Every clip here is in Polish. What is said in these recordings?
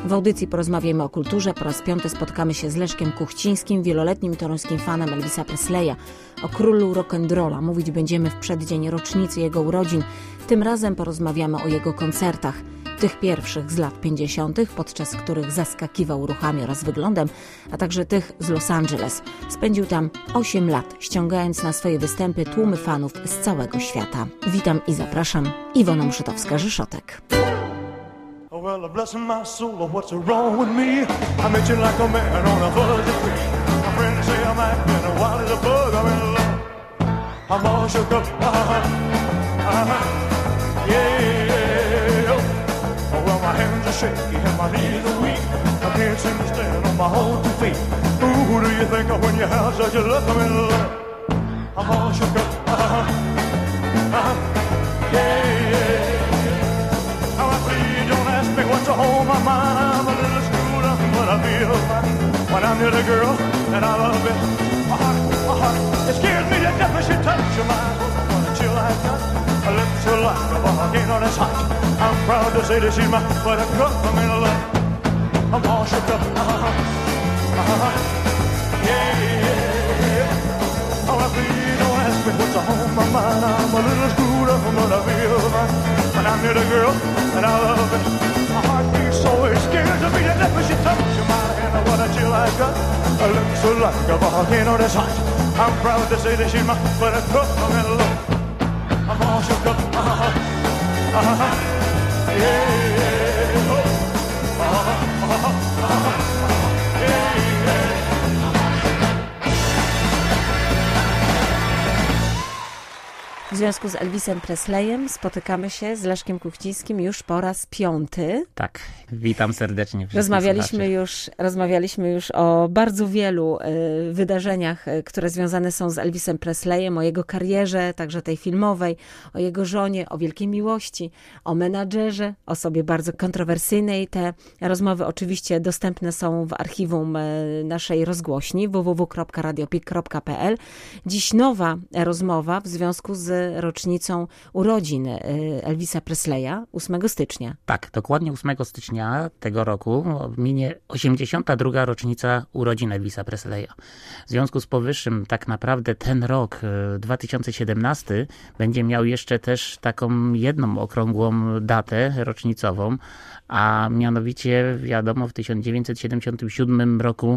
W audycji Porozmawiajmy o kulturze po raz 5 spotkamy się z Leszkiem Kuchcińskim, wieloletnim toruńskim fanem Elvisa Presleya. O królu rock'n'rolla mówić będziemy w przeddzień rocznicy jego urodzin. Tym razem porozmawiamy o jego koncertach. Tych pierwszych z lat 50., podczas których zaskakiwał ruchami oraz wyglądem, a także tych z Los Angeles. Spędził tam 8 lat, ściągając na swoje występy tłumy fanów z całego świata. Witam i zapraszam, Iwona Mszytowska-Rzeszotek. Well, bless my soul, what's wrong with me? I met you like a man on a fuzzy tree. My friends say I'm acting wild as a bug. I'm in love. I'm all shook up. Yeah. Oh, well, my hands are shaky and my knees are weak. I can't seem to stand on my own 2 feet. Ooh, who do you think of when you have such a look? I'm in love. I'm all shook up. Yeah. What's on my mind? I'm a little screwed up, but I feel fine when I'm near the girl and I love it. My heart, it scares me to death when she touches my mind. What a chill I got, her lips are like a volcano that's hot. I'm proud to say that she's my buttercup. I'm in love, I'm all shook up. Yeah. Oh, please don't ask me what's on my mind. I'm a little screwed up, but I feel fine when I'm near the girl and I love it. My heart beats so it scares me to death when she touches my hand. What a chill I got, her lips are like a volcano that's hot. I'm proud to say that she's my buttercup. I'm in love, I'm all shook up. Yeah. W związku z Elvisem Presleyem spotykamy się z Leszkiem Kuchcińskim już po raz 5. Tak, witam serdecznie. Rozmawialiśmy już o bardzo wielu wydarzeniach, które związane są z Elvisem Presleyem, o jego karierze, także tej filmowej, o jego żonie, o wielkiej miłości, o menadżerze, osobie bardzo kontrowersyjnej. Te rozmowy oczywiście dostępne są w archiwum naszej rozgłośni www.radiopik.pl. Dziś nowa rozmowa w związku z rocznicą urodzin Elvisa Presleya 8 stycznia. Tak, dokładnie 8 stycznia tego roku minie 82. rocznica urodzin Elvisa Presleya. W związku z powyższym tak naprawdę ten rok 2017 będzie miał jeszcze też taką jedną okrągłą datę rocznicową, a mianowicie wiadomo w 1977 roku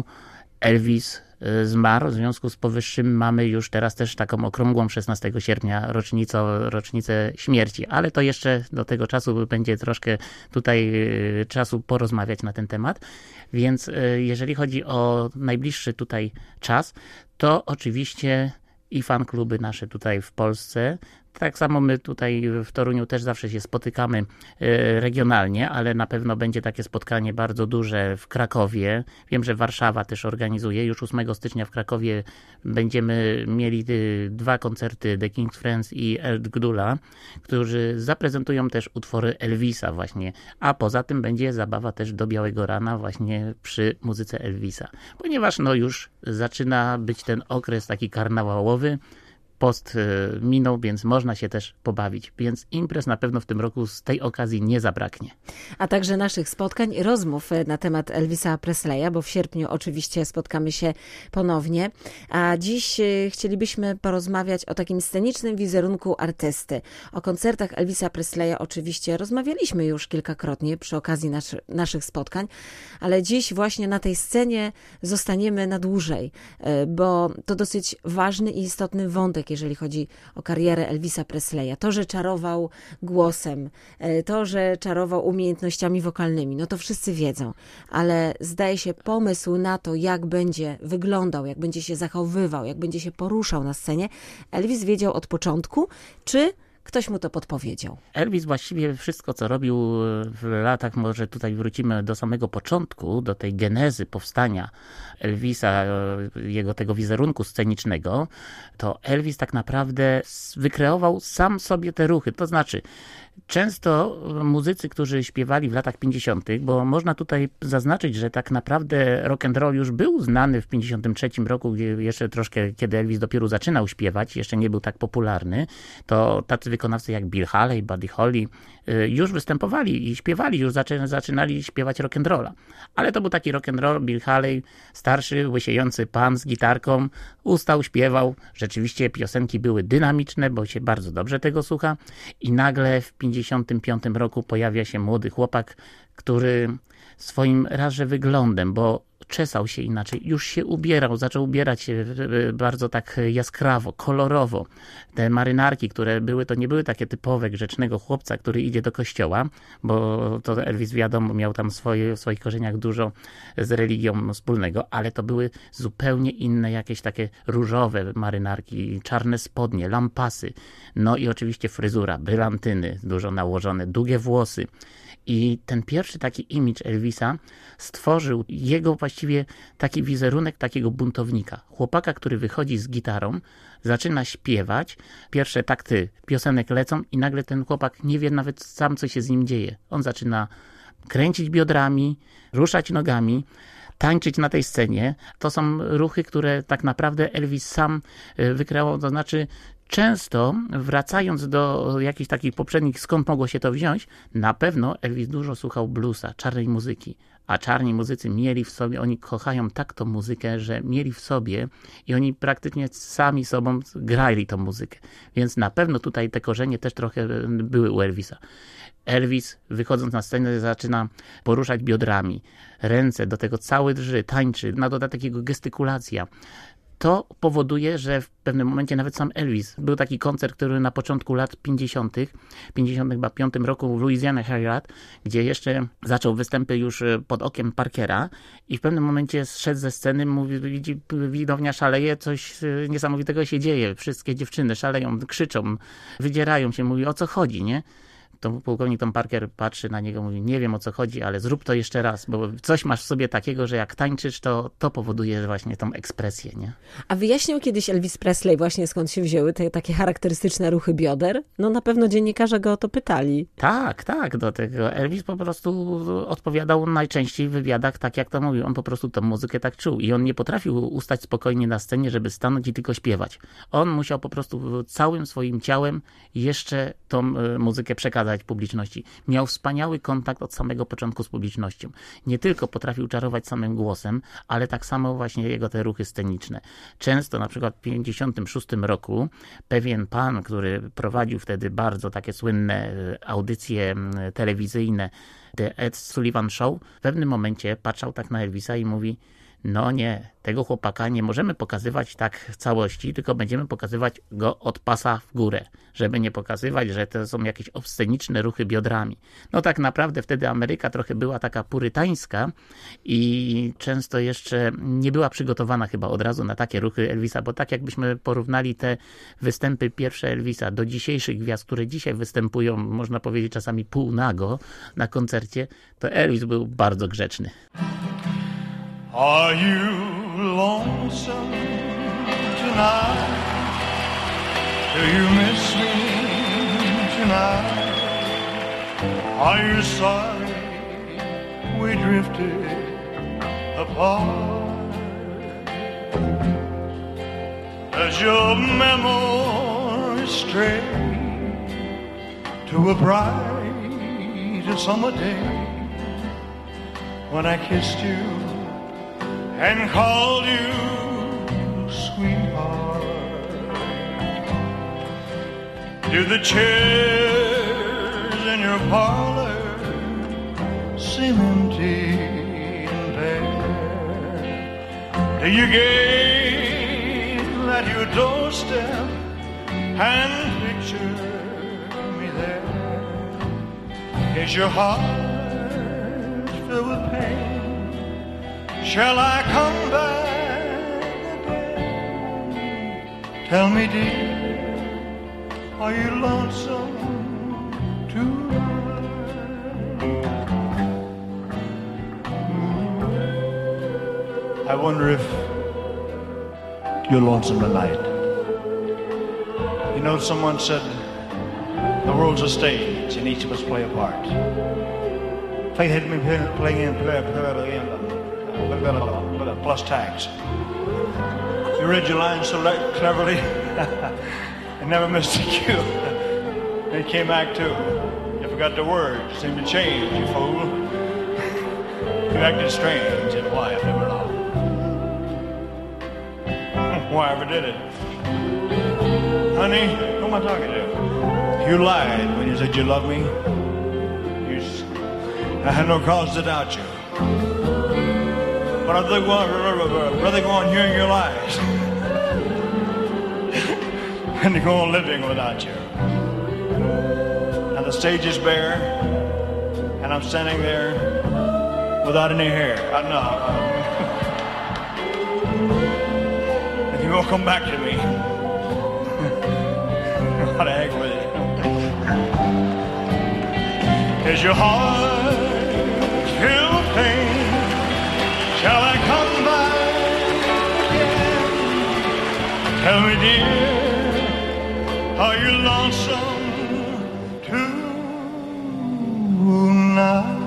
Elvis zmarł. W związku z powyższym mamy już teraz też taką okrągłą 16 sierpnia rocznicę śmierci, ale to jeszcze do tego czasu będzie troszkę tutaj czasu porozmawiać na ten temat. Więc jeżeli chodzi o najbliższy tutaj czas, to oczywiście i fankluby nasze tutaj w Polsce. Tak samo my tutaj w Toruniu też zawsze się spotykamy regionalnie, ale na pewno będzie takie spotkanie bardzo duże w Krakowie. Wiem, że Warszawa też organizuje. Już 8 stycznia w Krakowie będziemy mieli 2 koncerty The King's Friends i Eld Gdula, którzy zaprezentują też utwory Elvisa właśnie. A poza tym będzie zabawa też do białego rana właśnie przy muzyce Elvisa. Ponieważ już zaczyna być ten okres taki karnawałowy. Post minął, więc można się też pobawić. Więc imprez na pewno w tym roku z tej okazji nie zabraknie. A także naszych spotkań i rozmów na temat Elvisa Presleya, bo w sierpniu oczywiście spotkamy się ponownie. A dziś chcielibyśmy porozmawiać o takim scenicznym wizerunku artysty. O koncertach Elvisa Presleya oczywiście rozmawialiśmy już kilkakrotnie przy okazji naszych spotkań, ale dziś właśnie na tej scenie zostaniemy na dłużej, bo to dosyć ważny i istotny wątek, jeżeli chodzi o karierę Elvisa Presleya. To, że czarował głosem, to, że czarował umiejętnościami wokalnymi, to wszyscy wiedzą, ale zdaje się pomysł na to, jak będzie wyglądał, jak będzie się zachowywał, jak będzie się poruszał na scenie, Elvis wiedział od początku, czy ktoś mu to podpowiedział? Elvis właściwie wszystko, co robił w latach, może tutaj wrócimy do samego początku, do tej genezy powstania Elvisa, jego tego wizerunku scenicznego, to Elvis tak naprawdę wykreował sam sobie te ruchy. To znaczy, często muzycy, którzy śpiewali w latach 50., bo można tutaj zaznaczyć, że tak naprawdę rock and roll już był znany w 53 roku, jeszcze troszkę, kiedy Elvis dopiero zaczynał śpiewać, jeszcze nie był tak popularny, to tacy wykonawcy jak Bill Haley, Buddy Holly, już występowali i śpiewali, już zaczynali śpiewać rock'n'rolla. Ale to był taki rock'n'roll, Bill Haley, starszy, łysiejący pan z gitarką, ustał, śpiewał. Rzeczywiście piosenki były dynamiczne, bo się bardzo dobrze tego słucha. I nagle w 1955 roku pojawia się młody chłopak, który swoim razem wyglądem, bo czesał się inaczej, już się ubierał, zaczął ubierać się bardzo tak jaskrawo, kolorowo. Te marynarki, które były, to nie były takie typowe grzecznego chłopca, który idzie do kościoła, bo to Elvis, wiadomo, miał tam w swoich korzeniach dużo z religią wspólnego, ale to były zupełnie inne, jakieś takie różowe marynarki, czarne spodnie, lampasy, no i oczywiście fryzura, brylantyny dużo nałożone, długie włosy. I ten pierwszy taki imidż Elvisa stworzył jego właściwie taki wizerunek takiego buntownika. Chłopaka, który wychodzi z gitarą, zaczyna śpiewać, pierwsze takty piosenek lecą i nagle ten chłopak nie wie nawet sam, co się z nim dzieje. On zaczyna kręcić biodrami, ruszać nogami, tańczyć na tej scenie. To są ruchy, które tak naprawdę Elvis sam wykreował, to znaczy często wracając do jakichś takich poprzednich, skąd mogło się to wziąć, na pewno Elvis dużo słuchał bluesa, czarnej muzyki. A czarni muzycy mieli w sobie, oni kochają tak tą muzykę, że mieli w sobie i oni praktycznie sami sobą grali tą muzykę. Więc na pewno tutaj te korzenie też trochę były u Elvisa. Elvis, wychodząc na scenę, zaczyna poruszać biodrami, ręce, do tego cały drży, tańczy, na dodatek jego gestykulacja. To powoduje, że w pewnym momencie nawet sam Elvis, był taki koncert, który na początku lat 55 roku w Louisiana Herald, gdzie jeszcze zaczął występy już pod okiem Parkera i w pewnym momencie zszedł ze sceny, mówi, widownia szaleje, coś niesamowitego się dzieje, wszystkie dziewczyny szaleją, krzyczą, wydzierają się, mówi, o co chodzi, nie? To pułkownik Tom Parker patrzy na niego, mówi, nie wiem o co chodzi, ale zrób to jeszcze raz, bo coś masz w sobie takiego, że jak tańczysz, to powoduje właśnie tą ekspresję, nie? A wyjaśniał kiedyś Elvis Presley właśnie skąd się wzięły te takie charakterystyczne ruchy bioder? No na pewno dziennikarze go o to pytali. Tak, do tego Elvis po prostu odpowiadał najczęściej w wywiadach tak, jak to mówił. On po prostu tę muzykę tak czuł i on nie potrafił ustać spokojnie na scenie, żeby stanąć i tylko śpiewać. On musiał po prostu całym swoim ciałem jeszcze tą muzykę przekazać publiczności. Miał wspaniały kontakt od samego początku z publicznością. Nie tylko potrafił czarować samym głosem, ale tak samo właśnie jego te ruchy sceniczne. Często na przykład w 1956 roku pewien pan, który prowadził wtedy bardzo takie słynne audycje telewizyjne, The Ed Sullivan Show, w pewnym momencie patrzał tak na Elvisa i mówi, no nie, tego chłopaka nie możemy pokazywać tak w całości, tylko będziemy pokazywać go od pasa w górę, żeby nie pokazywać, że to są jakieś obsceniczne ruchy biodrami. No tak naprawdę wtedy Ameryka trochę była taka purytańska i często jeszcze nie była przygotowana chyba od razu na takie ruchy Elvisa, bo tak jakbyśmy porównali te występy pierwsze Elvisa do dzisiejszych gwiazd, które dzisiaj występują, można powiedzieć czasami półnago na koncercie, to Elvis był bardzo grzeczny. Are you lonesome tonight? Do you miss me tonight? Are you sorry we drifted apart? Does your memory stray to a bright summer day when I kissed you and called you sweetheart? Do the chairs in your parlor seem empty and bare? Do you gaze at your doorstep and picture me there? Is your heart filled with pain? Shall I come back again? Tell me, dear, are you lonesome tonight? I wonder if you're lonesome tonight. You know, someone said the world's a stage and each of us play a part. Fate had me playing plus tags. You read your lines so cleverly and never missed a cue. It came back too. If Forgot the words, seemed to change, you fool. You acted strange, and why, I never know. Why ever did it? Honey, who am I talking to? You lied when you said you loved me. I had no cause to doubt you. But I'd rather go on hearing your lies than to go on living without you. Now the stage is bare, and I'm standing there without any hair. If you won't come back to me, what the heck with it? Is your heart filled with pain? Shall I come back again? Tell me, dear, are you lonesome tonight?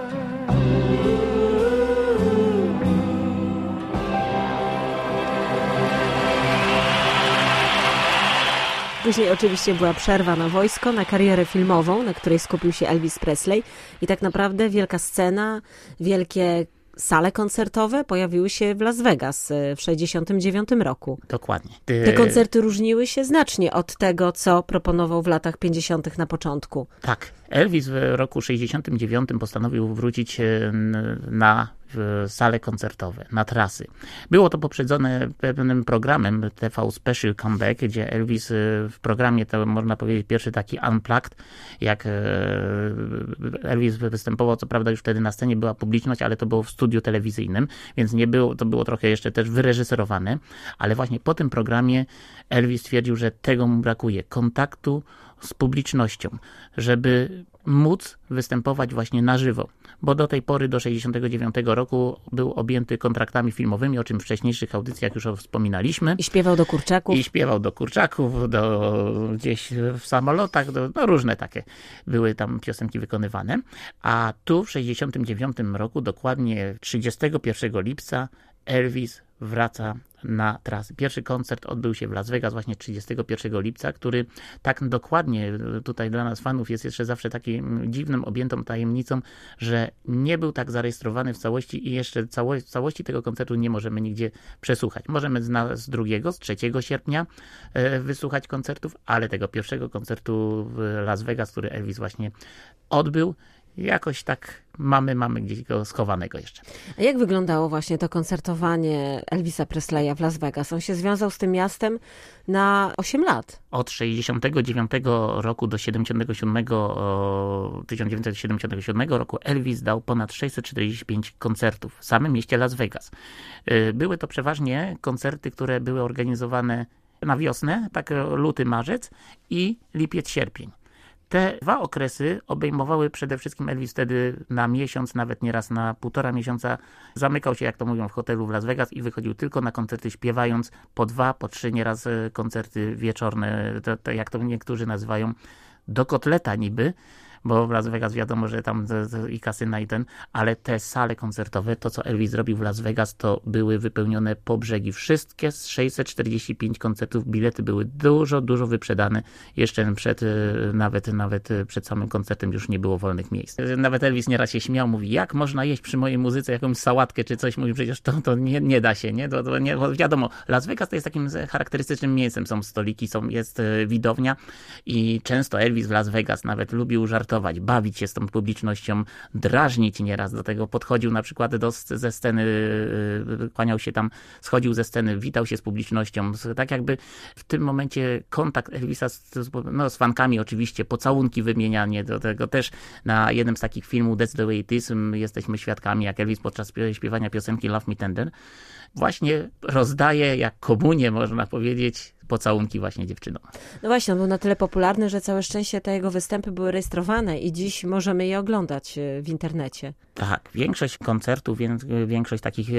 Później oczywiście była przerwa na wojsko, na karierę filmową, na której skupił się Elvis Presley i tak naprawdę wielka scena, wielkie sale koncertowe pojawiły się w Las Vegas w 1969 roku. Dokładnie. Te koncerty różniły się znacznie od tego, co proponował w latach 50. na początku. Tak. Elvis w roku 1969 postanowił wrócić na sale koncertowe, na trasy. Było to poprzedzone pewnym programem TV Special Comeback, gdzie Elvis w programie, to można powiedzieć pierwszy taki unplugged, jak Elvis występował, co prawda już wtedy na scenie była publiczność, ale to było w studiu telewizyjnym, więc nie było, to było trochę jeszcze też wyreżyserowane, ale właśnie po tym programie Elvis stwierdził, że tego mu brakuje, kontaktu z publicznością, żeby móc występować właśnie na żywo, bo do tej pory, do 1969 roku był objęty kontraktami filmowymi, o czym w wcześniejszych audycjach już wspominaliśmy. I śpiewał do kurczaków. Gdzieś w samolotach, różne takie były tam piosenki wykonywane. A tu w 1969 roku, dokładnie 31 lipca, Elvis wraca na trasy. Pierwszy koncert odbył się w Las Vegas właśnie 31 lipca, który tak dokładnie tutaj dla nas fanów jest jeszcze zawsze takim dziwnym, objętą tajemnicą, że nie był tak zarejestrowany w całości i jeszcze całości tego koncertu nie możemy nigdzie przesłuchać. Możemy z 2, z 3 sierpnia wysłuchać koncertów, ale tego pierwszego koncertu w Las Vegas, który Elvis właśnie odbył, jakoś tak mamy gdzieś go schowanego jeszcze. A jak wyglądało właśnie to koncertowanie Elvisa Presleya w Las Vegas? On się związał z tym miastem na 8 lat. Od 69 roku do 1977 roku Elvis dał ponad 645 koncertów w samym mieście Las Vegas. Były to przeważnie koncerty, które były organizowane na wiosnę, tak luty, marzec i lipiec, sierpień. Te 2 okresy obejmowały przede wszystkim Elvis wtedy na miesiąc, nawet nieraz na 1,5 miesiąca. Zamykał się, jak to mówią, w hotelu w Las Vegas i wychodził tylko na koncerty śpiewając po 2, po 3 nieraz koncerty wieczorne, to jak to niektórzy nazywają, do kotleta niby, bo w Las Vegas wiadomo, że tam i kasyna i ale te sale koncertowe, to co Elvis zrobił w Las Vegas, to były wypełnione po brzegi. Wszystkie z 645 koncertów, bilety były dużo wyprzedane. Jeszcze nawet przed samym koncertem już nie było wolnych miejsc. Nawet Elvis nieraz się śmiał, mówi, jak można jeść przy mojej muzyce jakąś sałatkę czy coś, mówi, przecież to nie da się, nie? To nie, wiadomo, Las Vegas to jest takim charakterystycznym miejscem, są stoliki, jest widownia i często Elvis w Las Vegas nawet lubił żartować, bawić się z tą publicznością, drażnić nieraz do tego. Podchodził na przykład ze sceny, kłaniał się tam, schodził ze sceny, witał się z publicznością. Tak jakby w tym momencie kontakt Elvisa z fankami oczywiście, pocałunki, wymienianie do tego. Też na jednym z takich filmów That's the Way It Is jesteśmy świadkami, jak Elvis podczas śpiewania piosenki Love Me Tender właśnie rozdaje jak komunię, można powiedzieć, pocałunki właśnie dziewczynom. No właśnie, on był na tyle popularny, że całe szczęście te jego występy były rejestrowane i dziś możemy je oglądać w internecie. Tak, większość koncertów, większość takich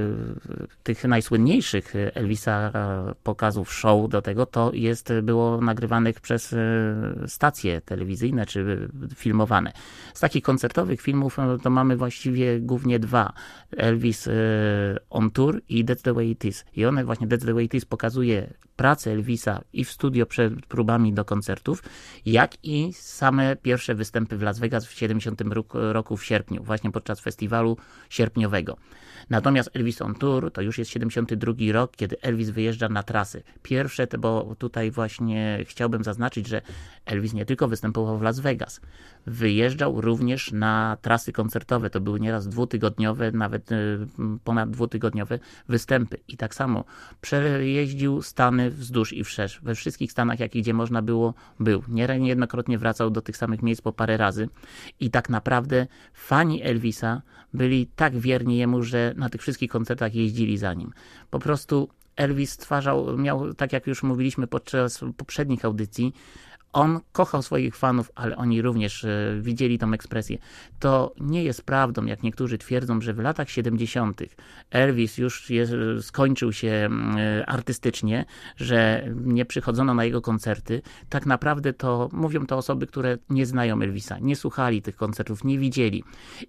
tych najsłynniejszych Elvisa pokazów, show do tego, to było nagrywanych przez stacje telewizyjne czy filmowane. Z takich koncertowych filmów to mamy właściwie głównie 2. Elvis on Tour i That's the Way It Is. I one właśnie, That's the Way It Is pokazuje pracę Elvisa i w studio przed próbami do koncertów, jak i same pierwsze pierwsze występy w Las Vegas w 70 roku w sierpniu, właśnie podczas festiwalu sierpniowego. Natomiast Elvis on Tour to już jest 72 rok, kiedy Elvis wyjeżdża na trasy. Pierwsze, bo tutaj właśnie chciałbym zaznaczyć, że Elvis nie tylko występował w Las Vegas. Wyjeżdżał również na trasy koncertowe. To były nieraz dwutygodniowe, nawet ponad dwutygodniowe występy. I tak samo przejeździł Stany wzdłuż i wszerz. We wszystkich Stanach, gdzie można było, był. Niejednokrotnie wracał do tych samych miejsc po parę razy. I tak naprawdę fani Elvisa byli tak wierni jemu, że na tych wszystkich koncertach jeździli za nim. Po prostu Elvis miał, tak jak już mówiliśmy podczas poprzednich audycji, on kochał swoich fanów, ale oni również widzieli tą ekspresję. To nie jest prawdą, jak niektórzy twierdzą, że w latach 70. Elvis już skończył się artystycznie, że nie przychodzono na jego koncerty. Tak naprawdę to mówią to osoby, które nie znają Elvisa, nie słuchali tych koncertów, nie widzieli.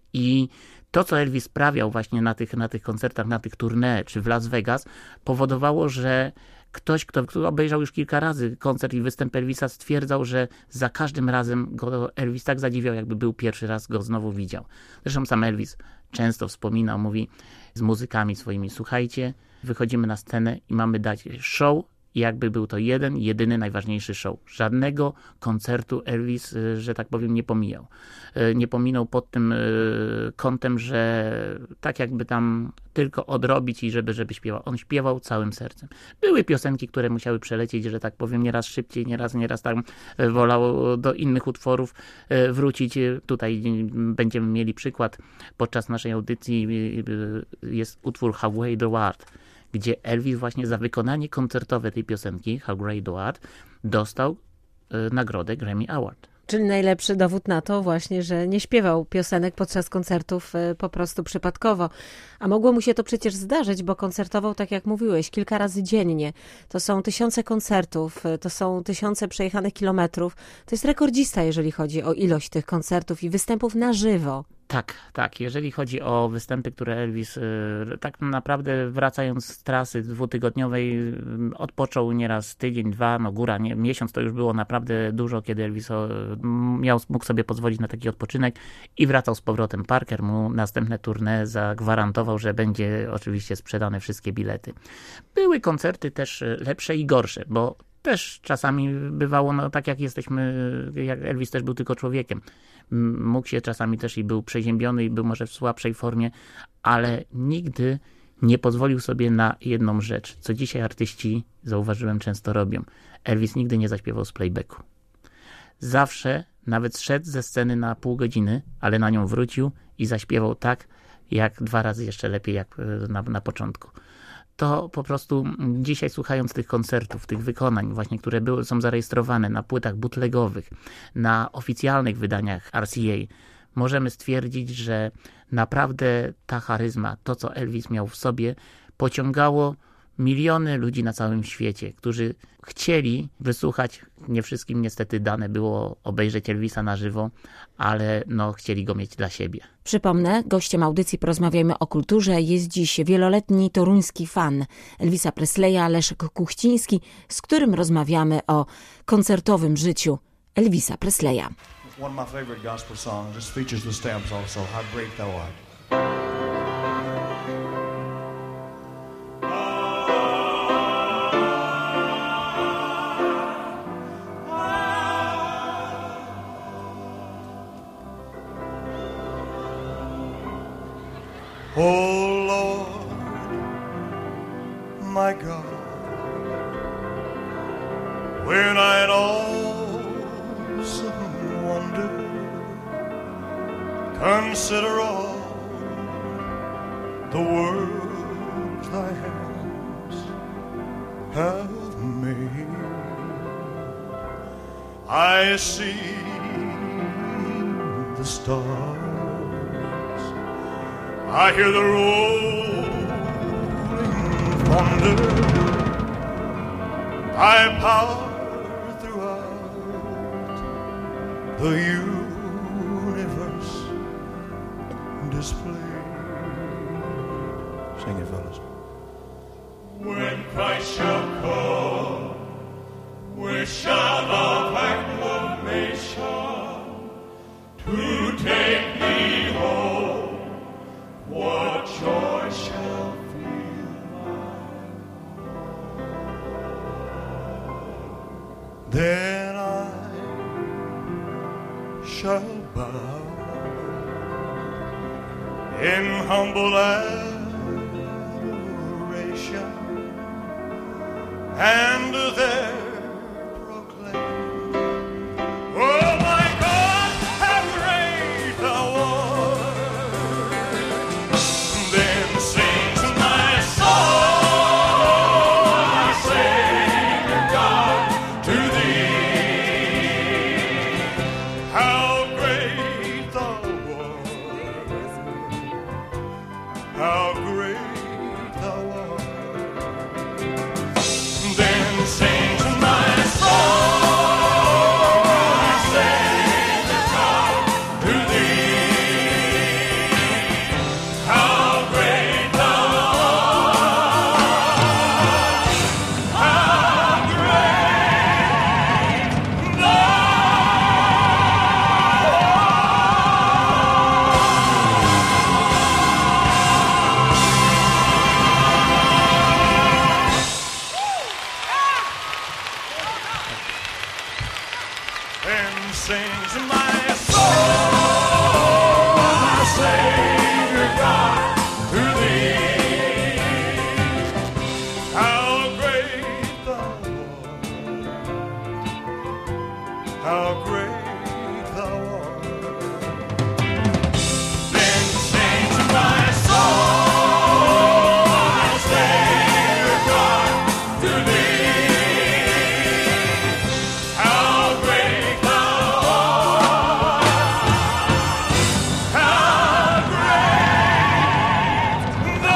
I to, co Elvis sprawiał właśnie na tych koncertach, na tych tournée, czy w Las Vegas, powodowało, że ktoś, kto obejrzał już kilka razy koncert i występ Elvisa, stwierdzał, że za każdym razem go Elvis tak zadziwiał, jakby był pierwszy raz go znowu widział. Zresztą sam Elvis często wspominał, mówi z muzykami swoimi: słuchajcie, wychodzimy na scenę i mamy dać show, jakby był to jedyny, najważniejszy show. Żadnego koncertu Elvis, że tak powiem, nie pomijał. Nie pominął pod tym kątem, że tak jakby tam tylko odrobić i żeby śpiewał. On śpiewał całym sercem. Były piosenki, które musiały przelecieć, że tak powiem, nieraz szybciej, nieraz tam wolał do innych utworów wrócić. Tutaj będziemy mieli przykład. Podczas naszej audycji jest utwór How Great Thou Art, gdzie Elvis właśnie za wykonanie koncertowe tej piosenki, How Great Thou Art, dostał nagrodę Grammy Award. Czyli najlepszy dowód na to właśnie, że nie śpiewał piosenek podczas koncertów po prostu przypadkowo. A mogło mu się to przecież zdarzyć, bo koncertował, tak jak mówiłeś, kilka razy dziennie. To są tysiące koncertów, to są tysiące przejechanych kilometrów. To jest rekordzista, jeżeli chodzi o ilość tych koncertów i występów na żywo. Tak. Jeżeli chodzi o występy, które Elvis tak naprawdę wracając z trasy dwutygodniowej odpoczął nieraz tydzień, dwa, góra, miesiąc to już było naprawdę dużo, kiedy Elvis mógł sobie pozwolić na taki odpoczynek i wracał z powrotem. Parker mu następne tournée zagwarantował, że będzie oczywiście sprzedane wszystkie bilety. Były koncerty też lepsze i gorsze, bo też czasami bywało, tak jak jak Elvis też był tylko człowiekiem. Mógł się czasami też i był przeziębiony i był może w słabszej formie, ale nigdy nie pozwolił sobie na jedną rzecz, co dzisiaj artyści, zauważyłem, często robią. Elvis nigdy nie zaśpiewał z playbacku. Zawsze, nawet zszedł ze sceny na pół godziny, ale na nią wrócił i zaśpiewał tak, jak 2 razy jeszcze lepiej, jak na początku. To po prostu dzisiaj słuchając tych koncertów, tych wykonań właśnie, które są zarejestrowane na płytach bootlegowych, na oficjalnych wydaniach RCA, możemy stwierdzić, że naprawdę ta charyzma, to co Elvis miał w sobie, pociągało miliony ludzi na całym świecie, którzy chcieli wysłuchać, nie wszystkim niestety dane było obejrzeć Elvisa na żywo, ale chcieli go mieć dla siebie. Przypomnę, gościem audycji Porozmawiajmy o kulturze jest dziś wieloletni toruński fan Elvisa Presleya, Leszek Kuchciński, z którym rozmawiamy o koncertowym życiu Elvisa Presleya. One of my favorite gospel songs. This features the Stamps also, How Great Thou Art. Oh Lord, my God, when I in awesome wonder consider all the works thy hands have made, I see the stars, I hear the rolling thunder, thy power throughout the universe displayed. Sing it, fellas. When Christ shall come, with shout of acclamation, in humble adoration, and there proclaim, oh my God, how great thou art. Then sings my soul, my Savior God, to thee. How great thou art, how great thou art. Then sings my soul, my Savior God, to thee. How great thou art, how great thou and sings my soul, my Savior God, to thee. How great thou art, how great thou art. Then sings my soul, my Savior God, to thee. How great thou art, how great thou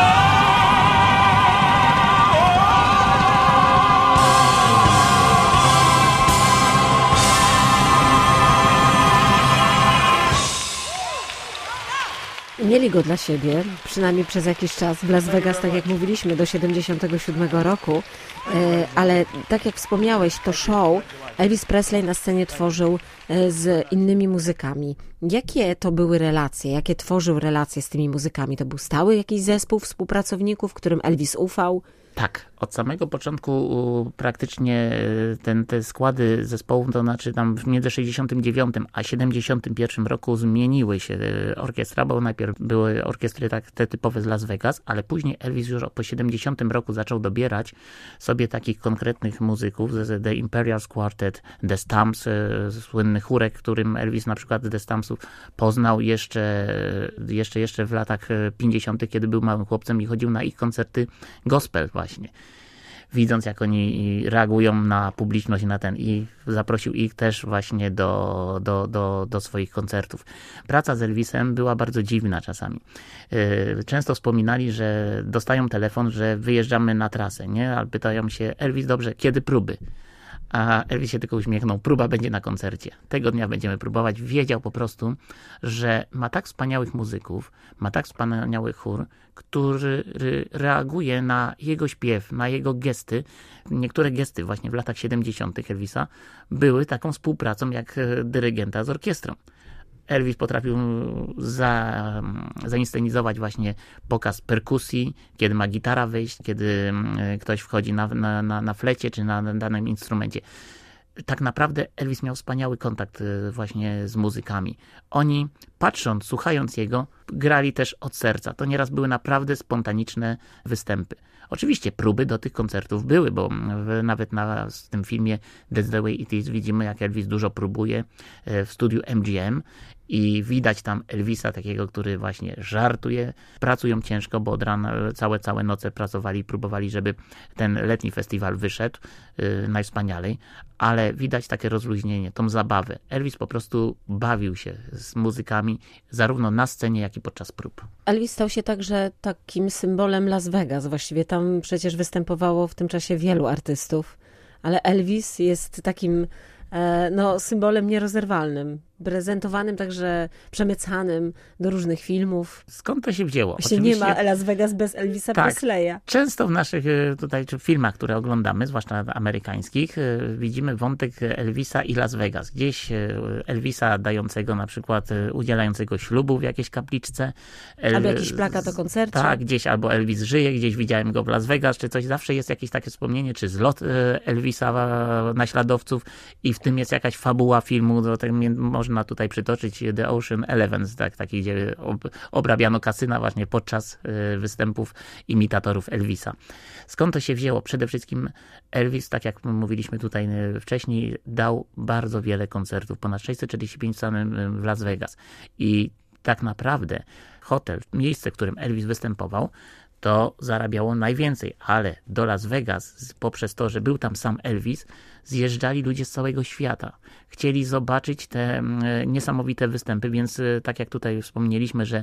Mieli go dla siebie, przynajmniej przez jakiś czas w Las Vegas, tak jak mówiliśmy, do 77 roku, ale tak jak wspomniałeś, to show Elvis Presley na scenie tworzył z innymi muzykami. Jakie to były relacje? Jakie tworzył relacje z tymi muzykami? To był stały jakiś zespół współpracowników, którym Elvis ufał? Tak, od samego początku praktycznie te składy zespołów, to znaczy tam między 69 a 71 roku zmieniły się orkiestra, bo najpierw były orkiestry tak te typowe z Las Vegas, ale później Elvis już po 70 roku zaczął dobierać sobie takich konkretnych muzyków, The Imperials Quartet, The Stamps, słynny chórek, którym Elvis na przykład The Stampsów poznał jeszcze w latach 50., kiedy był małym chłopcem i chodził na ich koncerty gospel właśnie. Widząc, jak oni reagują na publiczność, na ten, i zaprosił ich też właśnie do swoich koncertów. Praca z Elvisem była bardzo dziwna czasami. Często wspominali, że dostają telefon, że wyjeżdżamy na trasę, nie? Ale pytają się, Elvis, dobrze, kiedy próby? A Elvis się tylko uśmiechnął, próba będzie na koncercie. Tego dnia będziemy próbować. Wiedział po prostu, że ma tak wspaniałych muzyków, ma tak wspaniały chór, który reaguje na jego śpiew, na jego gesty. Niektóre gesty właśnie w latach 70. Elvisa były taką współpracą jak dyrygenta z orkiestrą. Elvis potrafił zainscenizować właśnie pokaz perkusji, kiedy ma gitara wyjść, kiedy ktoś wchodzi na flecie czy na danym instrumencie. Tak naprawdę Elvis miał wspaniały kontakt właśnie z muzykami. Oni, patrząc, słuchając jego, grali też od serca. To nieraz były naprawdę spontaniczne występy. Oczywiście próby do tych koncertów były, bo nawet w tym filmie That's the Way It Is widzimy, jak Elvis dużo próbuje w studiu MGM i widać tam Elvisa takiego, który właśnie żartuje. Pracują ciężko, bo od rana całe noce pracowali i próbowali, żeby ten letni festiwal wyszedł najwspanialej, ale widać takie rozluźnienie, tą zabawę. Elvis po prostu bawił się z muzykami zarówno na scenie, jak i podczas prób. Elvis stał się także takim symbolem Las Vegas. Właściwie tam przecież występowało w tym czasie wielu artystów, ale Elvis jest takim symbolem nierozerwalnym, prezentowanym także, przemycanym do różnych filmów. Skąd to się wzięło? Właśnie nie ma Las Vegas bez Elvisa Presleya. Często w naszych tutaj filmach, które oglądamy, zwłaszcza amerykańskich, widzimy wątek Elvisa i Las Vegas. Gdzieś Elvisa dającego na przykład, udzielającego ślubu w jakiejś kapliczce. Albo jakiś plakat o koncercie. Tak, gdzieś albo Elvis żyje, gdzieś widziałem go w Las Vegas, czy coś. Zawsze jest jakieś takie wspomnienie, czy zlot Elvisa naśladowców i w tym jest jakaś fabuła filmu, może można tutaj przytoczyć The Ocean Eleven, taki, gdzie obrabiano kasyna właśnie podczas występów imitatorów Elvisa. Skąd to się wzięło? Przede wszystkim Elvis, tak jak mówiliśmy tutaj wcześniej, dał bardzo wiele koncertów, ponad 645 w Las Vegas. I tak naprawdę hotel, miejsce, w którym Elvis występował, to zarabiało najwięcej, ale do Las Vegas, poprzez to, że był tam sam Elvis, zjeżdżali ludzie z całego świata. Chcieli zobaczyć te niesamowite występy, więc tak jak tutaj wspomnieliśmy, że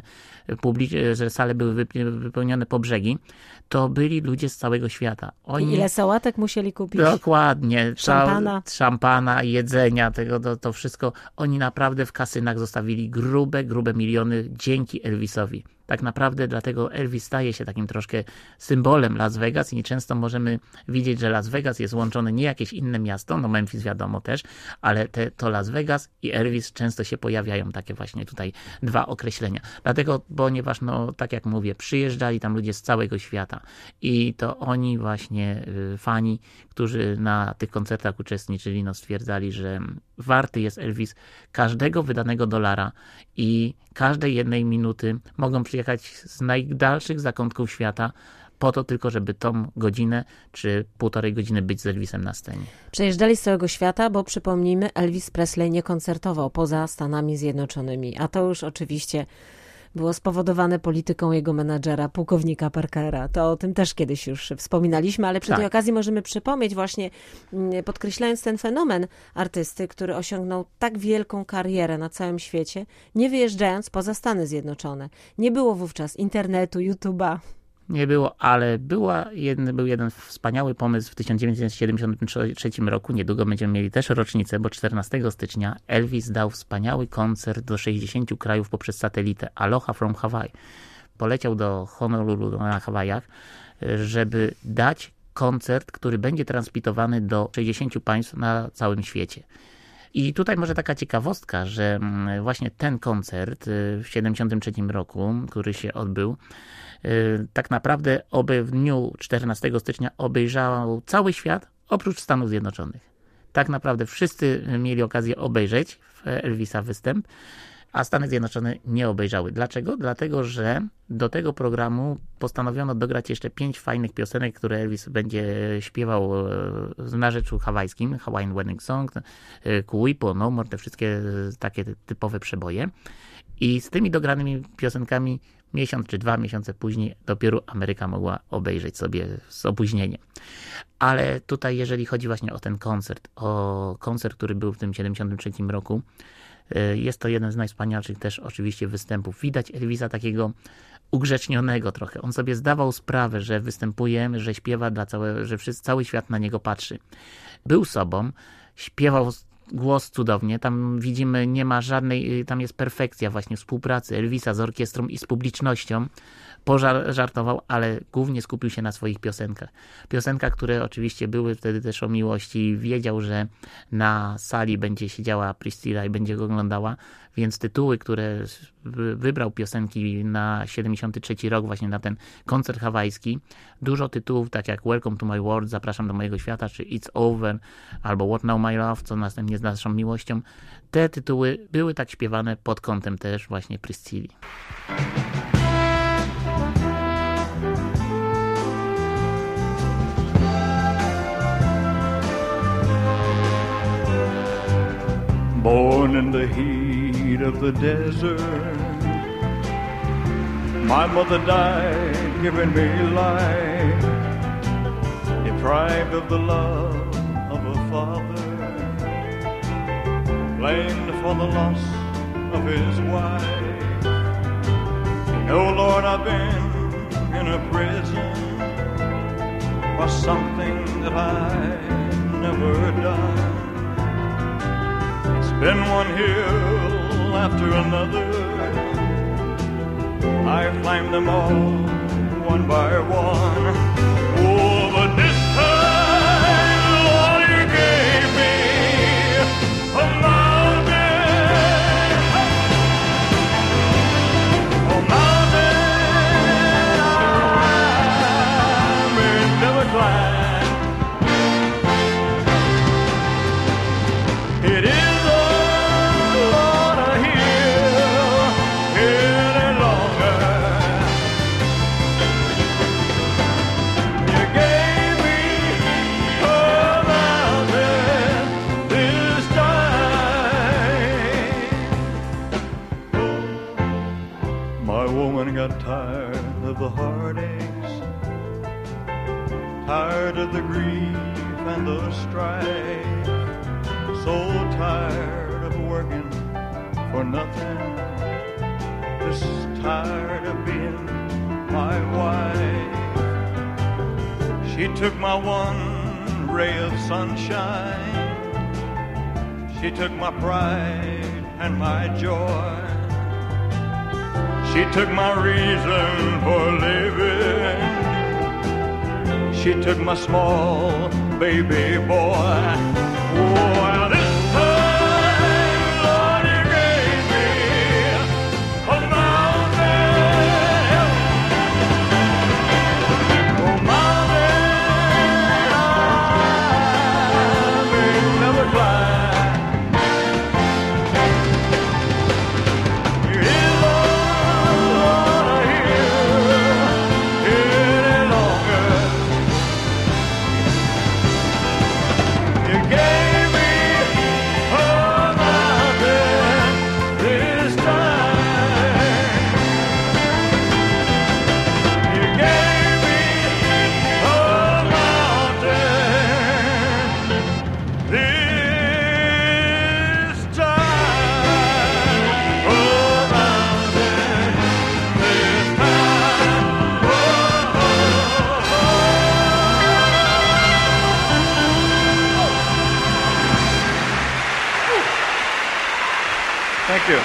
sale były wypełnione po brzegi, to byli ludzie z całego świata. I ile sałatek musieli kupić? Dokładnie. Szampana, jedzenia, to wszystko. Oni naprawdę w kasynach zostawili grube miliony dzięki Elvisowi. Tak naprawdę dlatego Elvis staje się takim troszkę symbolem Las Vegas i często możemy widzieć, że Las Vegas jest łączone nie jakieś inne miasto, no Memphis wiadomo też, ale to Las Vegas i Elvis często się pojawiają, takie właśnie tutaj dwa określenia. Dlatego, ponieważ tak jak mówię, przyjeżdżali tam ludzie z całego świata i to oni właśnie, fani, którzy na tych koncertach uczestniczyli, stwierdzali, że warty jest Elvis każdego wydanego dolara i każdej jednej minuty. Mogą przyjechać z najdalszych zakątków świata po to tylko, żeby tą godzinę czy 1,5 godziny być z Elvisem na scenie. Przejeżdżali z całego świata, bo przypomnijmy, Elvis Presley nie koncertował poza Stanami Zjednoczonymi, a to już oczywiście było spowodowane polityką jego menadżera, pułkownika Parkera. To o tym też kiedyś już wspominaliśmy, ale przy tej okazji możemy przypomnieć właśnie, podkreślając ten fenomen artysty, który osiągnął tak wielką karierę na całym świecie, nie wyjeżdżając poza Stany Zjednoczone. Nie było wówczas internetu, YouTube'a. Nie było, ale był jeden wspaniały pomysł w 1973 roku. Niedługo będziemy mieli też rocznicę, bo 14 stycznia Elvis dał wspaniały koncert do 60 krajów poprzez satelitę Aloha from Hawaii. Poleciał do Honolulu na Hawajach, żeby dać koncert, który będzie transmitowany do 60 państw na całym świecie. I tutaj może taka ciekawostka, że właśnie ten koncert w 73 roku, który się odbył, tak naprawdę w dniu 14 stycznia obejrzał cały świat oprócz Stanów Zjednoczonych. Tak naprawdę wszyscy mieli okazję obejrzeć Elvisa występ, a Stany Zjednoczone nie obejrzały. Dlaczego? Dlatego, że do tego programu postanowiono dograć jeszcze 5 fajnych piosenek, które Elvis będzie śpiewał z narzeczu hawajskim, Hawaiian Wedding Song, Kuipo, No More, te wszystkie takie typowe przeboje. I z tymi dogranymi piosenkami miesiąc czy 2 miesiące później dopiero Ameryka mogła obejrzeć sobie z opóźnieniem. Ale tutaj jeżeli chodzi właśnie o ten koncert, który był w tym 73 roku, jest to jeden z najwspanialszych też oczywiście występów. Widać Elvisa takiego ugrzecznionego trochę. On sobie zdawał sprawę, że występuje, że śpiewa że cały świat na niego patrzy. Był sobą, śpiewał głos cudownie, tam widzimy, nie ma żadnej, tam jest perfekcja właśnie współpracy Elvisa z orkiestrą i z publicznością. Żartował, ale głównie skupił się na swoich piosenkach. Piosenkach, które oczywiście były wtedy też o miłości. Wiedział, że na sali będzie siedziała Priscilla i będzie go oglądała, więc tytuły, które wybrał piosenki na 73 rok, właśnie na ten koncert hawajski, dużo tytułów, tak jak Welcome to my world, Zapraszam do mojego świata, czy It's over, albo What Now My Love, co następnie z naszą miłością. Te tytuły były tak śpiewane pod kątem też właśnie Priscilli. Born in the heat of the desert, my mother died giving me life, deprived of the love of a father, blamed for the loss of his wife. Oh Lord, I've been in a prison for something that I've never done. Been one hill after another, I've climbed them all one by one. Oh, but this time, Lord, you gave me a mountain, I may never climb. It is My woman got tired of the heartaches, tired of the grief and the strife, so tired of working for nothing, just tired of being my wife. She took my one ray of sunshine, she took my pride and my joy, she took my reason for living, she took my small baby boy. Oh, this time, Lord, you gave me a mountain. Oh, mountain I may never climb. You hear, Lord, I hear any longer. You gave me a mountain this time. You gave me a mountain this time. A mountain this time. Thank you.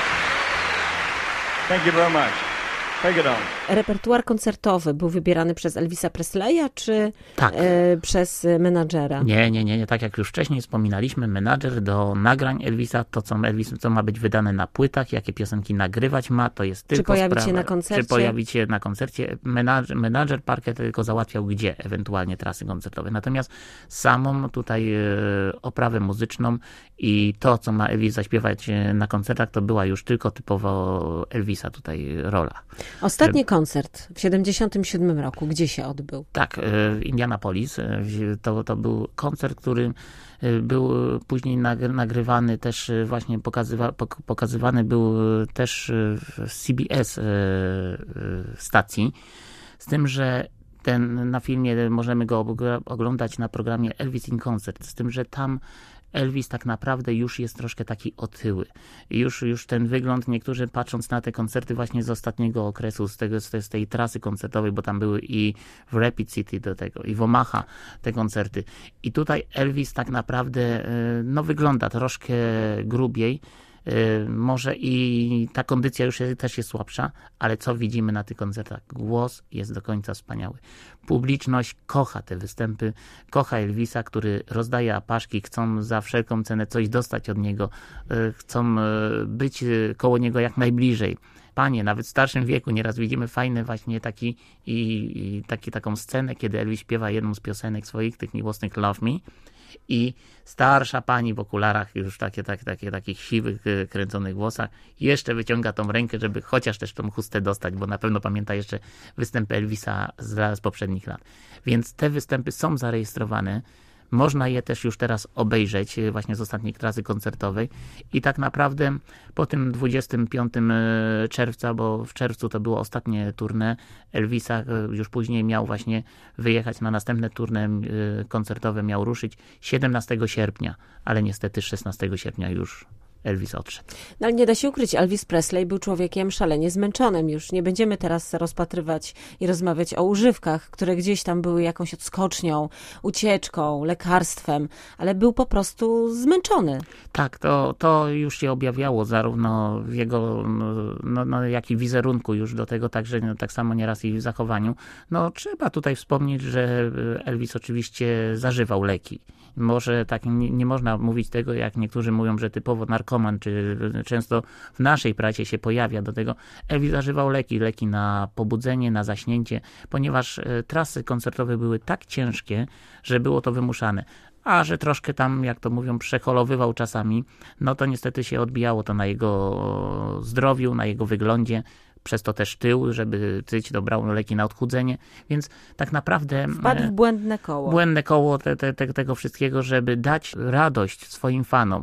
Thank you very much. Take it on. Repertuar koncertowy był wybierany przez Elvisa Presleya, czy Tak. przez menadżera? Nie. Tak jak już wcześniej wspominaliśmy, menadżer do nagrań Elvisa, to co ma być wydane na płytach, jakie piosenki nagrywać ma, to jest tylko pojawić sprawa. się na koncercie? Czy pojawić się na koncercie. Menadżer Parker tylko załatwiał gdzie ewentualnie trasy koncertowe. Natomiast samą tutaj oprawę muzyczną i to, co ma Elvis zaśpiewać na koncertach, to była już tylko typowo Elvisa tutaj rola. Ostatni koncert w 77 roku, gdzie się odbył? Tak, w Indianapolis. To był koncert, który był później nagrywany też właśnie, pokazywany był też w CBS stacji. Z tym, że na filmie możemy go oglądać na programie Elvis in Concert. Z tym, że tam Elvis tak naprawdę już jest troszkę taki otyły. Już ten wygląd, niektórzy patrząc na te koncerty właśnie z ostatniego okresu, z tej trasy koncertowej, bo tam były i w Rapid City do tego, i w Omaha te koncerty. I tutaj Elvis tak naprawdę wygląda troszkę grubiej. Może i ta kondycja już też jest słabsza, ale co widzimy na tych koncertach? Głos jest do końca wspaniały. Publiczność kocha te występy, kocha Elvisa, który rozdaje apaszki, chcą za wszelką cenę coś dostać od niego, chcą być koło niego jak najbliżej. Panie, nawet w starszym wieku nieraz widzimy fajne właśnie taką scenę, kiedy Elvis śpiewa jedną z piosenek swoich, tych miłosnych Love Me, i starsza pani w okularach, już takich siwych, kręconych włosach, jeszcze wyciąga tą rękę, żeby chociaż też tą chustę dostać, bo na pewno pamięta jeszcze występy Elvisa z poprzednich lat. Więc te występy są zarejestrowane. Można je też już teraz obejrzeć właśnie z ostatniej trasy koncertowej i tak naprawdę po tym 25 czerwca, bo w czerwcu to było ostatnie tournée Elvisa, już później miał właśnie wyjechać na następne tournée koncertowe, miał ruszyć 17 sierpnia, ale niestety 16 sierpnia już Elvis odszedł. No ale nie da się ukryć, Elvis Presley był człowiekiem szalenie zmęczonym już. Nie będziemy teraz rozpatrywać i rozmawiać o używkach, które gdzieś tam były jakąś odskocznią, ucieczką, lekarstwem, ale był po prostu zmęczony. Tak, to już się objawiało zarówno w jego, jak i wizerunku już do tego, także tak samo nieraz i w zachowaniu. Trzeba tutaj wspomnieć, że Elvis oczywiście zażywał leki. Może tak nie można mówić tego, jak niektórzy mówią, że typowo narkoman, czy często w naszej pracy się pojawia do tego. Elvis zażywał leki na pobudzenie, na zaśnięcie, ponieważ trasy koncertowe były tak ciężkie, że było to wymuszane. A że troszkę tam, jak to mówią, przeholowywał czasami, to niestety się odbijało to na jego zdrowiu, na jego wyglądzie. Przez to też tył, żeby brał leki na odchudzenie, więc tak naprawdę wpadł w błędne koło. Błędne koło tego wszystkiego, żeby dać radość swoim fanom,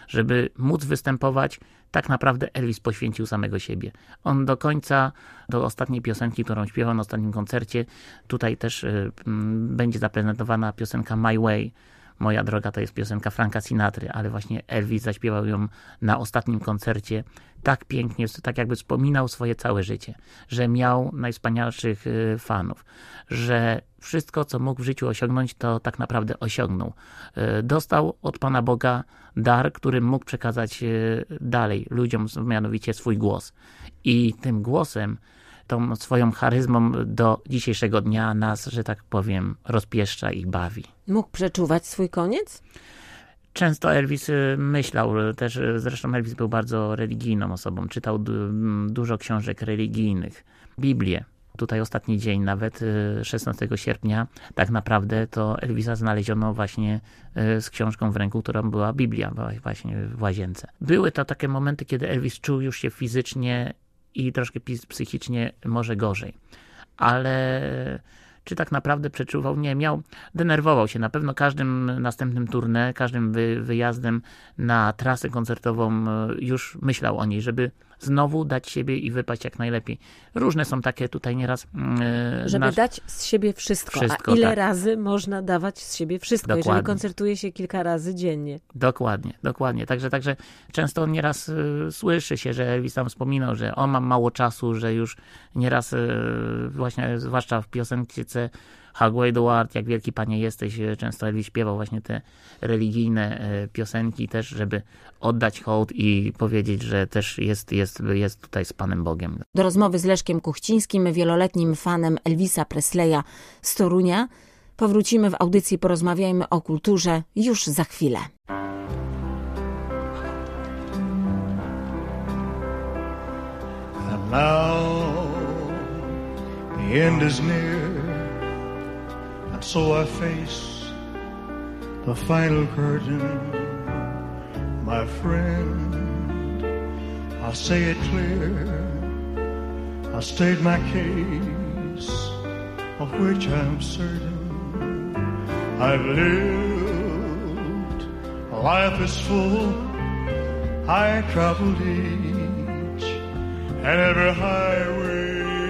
żeby móc występować, tak naprawdę Elvis poświęcił samego siebie. On do końca, do ostatniej piosenki, którą śpiewał na ostatnim koncercie, tutaj też będzie zaprezentowana piosenka My Way. Moja droga to jest piosenka Franka Sinatry, ale właśnie Elvis zaśpiewał ją na ostatnim koncercie tak pięknie, tak jakby wspominał swoje całe życie, że miał najwspanialszych fanów, że wszystko, co mógł w życiu osiągnąć, to tak naprawdę osiągnął. Dostał od Pana Boga dar, który mógł przekazać dalej ludziom, mianowicie swój głos. I tym głosem, tą swoją charyzmą do dzisiejszego dnia nas, że tak powiem, rozpieszcza i bawi. Mógł przeczuwać swój koniec? Często Elvis myślał, też zresztą Elvis był bardzo religijną osobą, czytał dużo książek religijnych, Biblię. Tutaj ostatni dzień, nawet 16 sierpnia, tak naprawdę to Elvisa znaleziono właśnie z książką w ręku, którą była Biblia właśnie w łazience. Były to takie momenty, kiedy Elvis czuł już się fizycznie i troszkę psychicznie może gorzej. Ale czy tak naprawdę przeczuwał? Nie, denerwował się. Na pewno każdym następnym tournée, każdym wyjazdem na trasę koncertową już myślał o niej, żeby znowu dać siebie i wypaść jak najlepiej. Różne są takie tutaj nieraz... Żeby dać z siebie wszystko. A ile razy można dawać z siebie wszystko, dokładnie, jeżeli koncertuje się kilka razy dziennie? Dokładnie. Także często nieraz słyszy się, że Elvis tam wspominał, że on ma mało czasu, że już nieraz właśnie, zwłaszcza w piosence Highway to Ward, jak wielki Panie jesteś, często Elvis śpiewał właśnie te religijne piosenki też, żeby oddać hołd i powiedzieć, że też jest tutaj z Panem Bogiem. Do rozmowy z Leszkiem Kuchcińskim, wieloletnim fanem Elvisa Presleya z Torunia, powrócimy w audycji Porozmawiajmy o kulturze już za chwilę. And now the end is near. And so I face the final curtain, my friend. I'll say it clear, I'll state my case, of which I'm certain. I've lived, life is full, I traveled each and every highway.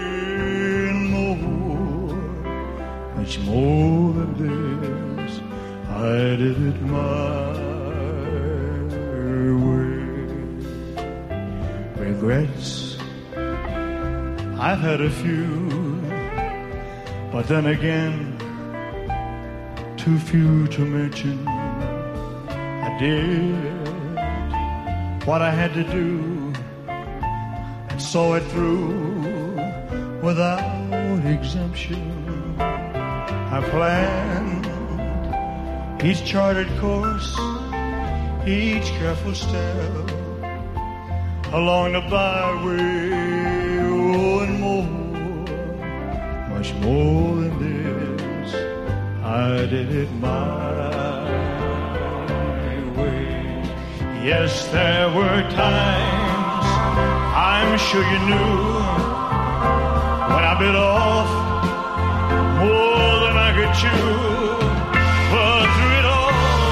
Much more than this, I did it my way. Regrets, I've had a few, but then again, too few to mention. I did what I had to do, and saw it through without exemption. I planned each charted course, each careful step along the byway, oh, and more, much more than this, I did it my way. Yes, there were times, I'm sure you knew, when I bit off more than I could chew. But through it all,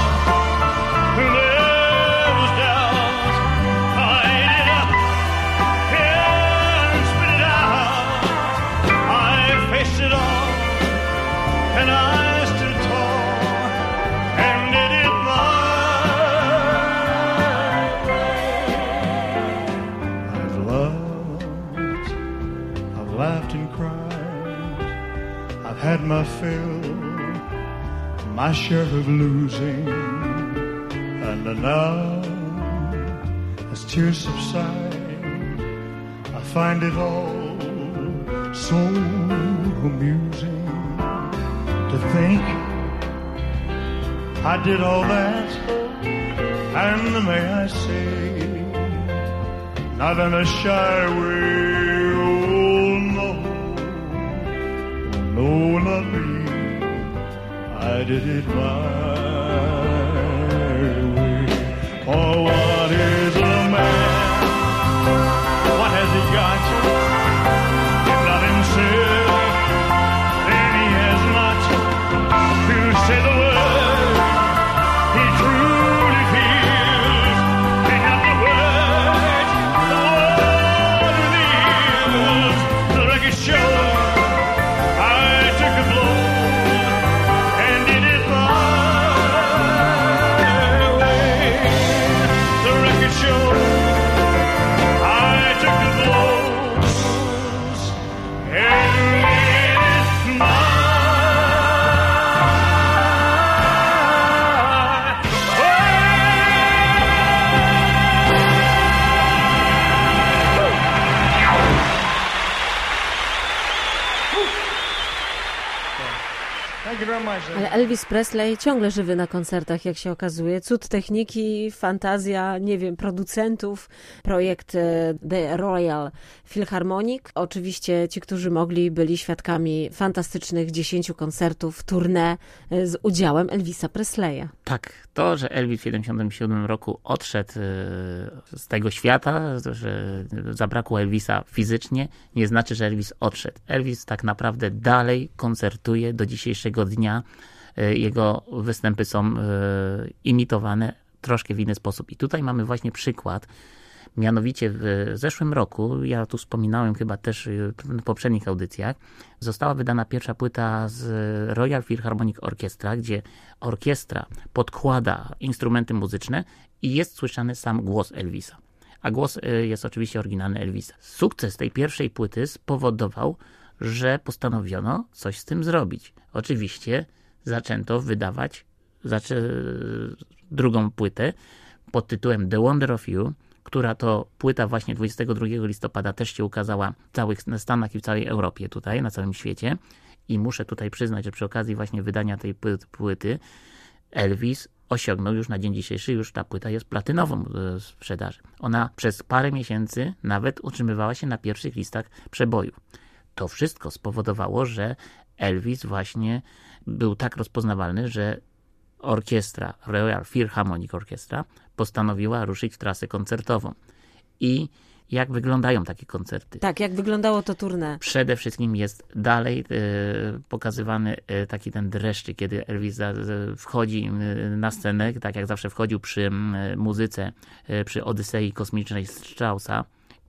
there was doubt. I ate it up and spit it out. I faced it all, and I stood tall and did it my way. I've loved, I've laughed and cried, I've had my fill, my share of losing, and now, as tears subside, I find it all so amusing to think I did all that, and may I say, not in a shy way, oh no, no, not me, I did it my way. Oh, what is a man? What has he got? If not himself, then he has not to say the word he truly feels. Thank you very much. Ale Elvis Presley ciągle żywy na koncertach, jak się okazuje. Cud techniki, fantazja, nie wiem, producentów. Projekt The Royal Philharmonic. Oczywiście ci, którzy mogli, byli świadkami fantastycznych 10 koncertów, tournée z udziałem Elvisa Presleya. Tak, to, że Elvis w 1977 roku odszedł z tego świata, że zabrakło Elvisa fizycznie, nie znaczy, że Elvis odszedł. Elvis tak naprawdę dalej koncertuje do dzisiejszego dnia. Jego występy są imitowane troszkę w inny sposób. I tutaj mamy właśnie przykład. Mianowicie w zeszłym roku, ja tu wspominałem chyba też w poprzednich audycjach, została wydana pierwsza płyta z Royal Philharmonic Orchestra, gdzie orkiestra podkłada instrumenty muzyczne i jest słyszany sam głos Elvisa. A głos jest oczywiście oryginalny Elvisa. Sukces tej pierwszej płyty spowodował, że postanowiono coś z tym zrobić. Oczywiście zaczęto wydawać drugą płytę pod tytułem The Wonder of You, która to płyta właśnie 22 listopada też się ukazała w całych Stanach i w całej Europie tutaj, na całym świecie. I muszę tutaj przyznać, że przy okazji właśnie wydania tej płyty Elvis osiągnął już na dzień dzisiejszy, już ta płyta jest platynową w sprzedaży. Ona przez parę miesięcy nawet utrzymywała się na pierwszych listach przebojów. To wszystko spowodowało, że Elvis właśnie był tak rozpoznawalny, że orkiestra, Royal Philharmonic Orchestra postanowiła ruszyć w trasę koncertową. I jak wyglądają takie koncerty? Tak, jak wyglądało to tournée? Przede wszystkim jest dalej pokazywany taki ten dreszczyk, kiedy Elvis wchodzi na scenę, tak jak zawsze wchodził przy muzyce, przy Odysei Kosmicznej Straussa